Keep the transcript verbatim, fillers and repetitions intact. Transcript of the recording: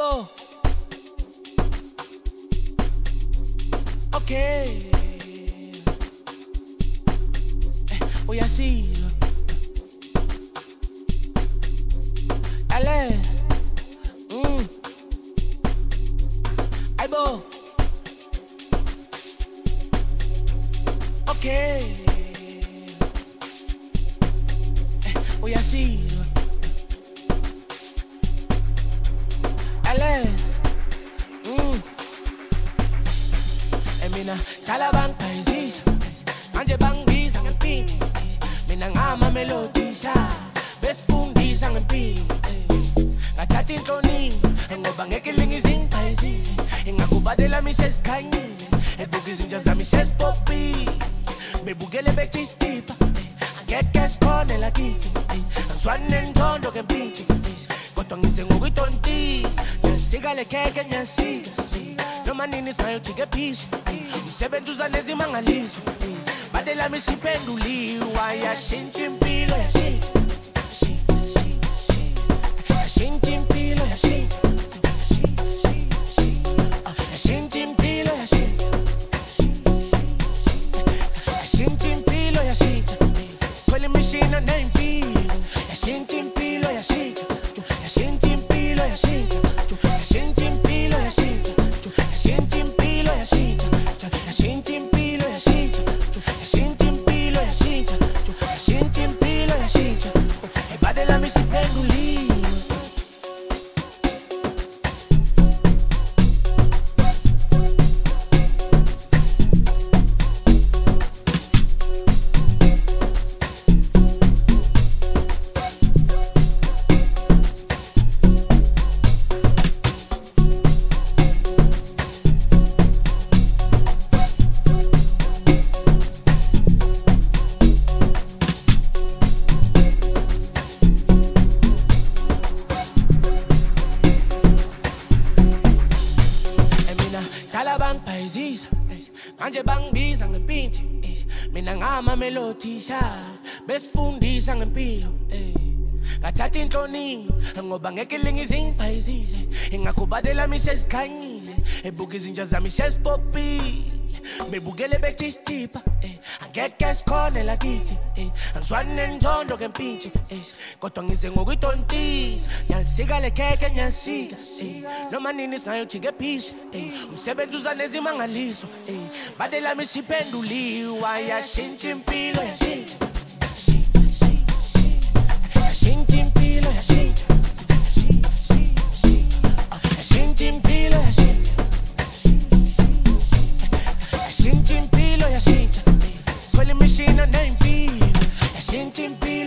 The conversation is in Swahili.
Aibo. Okay. Voy así. Dale. Mm. Aibo. Okay. Voy así. Dale. Mm. Mina Taliban paisisa manje bangbiza ngempilo mina ngama melodisha besifundisa ngempilo ngathatha inhloni ngoba ngeke lingizingiphaisise ingakubadela misesikhanyile ebuka izinja zami sesipoppi bebukele bethi stipa angeke sikhone lakithi angiswane ntondo kempilo kodwa ngize ngokuyitontisa nyasika le keke nyasika noma nini singayojika ephisi umsebenzi uza nezimangaliso badela misiphenduliwa yashintsha impilo yashintsha yashintsha impilo yashintsha yashintsha impilo yashintsha yashintsha impilo yashintsha kwele mishina nempilo yashintsha impilo yashintsha yashintsha impilo yashintsha yashintsha impilo yashintsha yashintsha impilo yashintsha yashintsha impilo yashintsha yashintsha impilo yashintsha yashintsha impilo yashintsha ebadela misiphenduliwe Taliban paisisa manje bangbiza ngempintshi mina ngama melodisha besifundisa ngempilo ngathatha inhloni ngoba ngeke lingizingiphaisise ingakubadela misesikhanyile ebuka izinja zami sesipoppi bebukele bethi stipa angeke sikhone lakithi angiswane ntondo kempintshi kodwa ngize ngokuyitontisa nyasika le keke nyasika noma nini singayojika ephisi umsebenzi uza nezimangaliso badela misiphenduliwa yashintsha impilo yashintsha yashintsha impilo yashintsha yashintsha impilo yashintsha yashintsha impilo yashintsha kwele mishina nempilo yashintsha impilo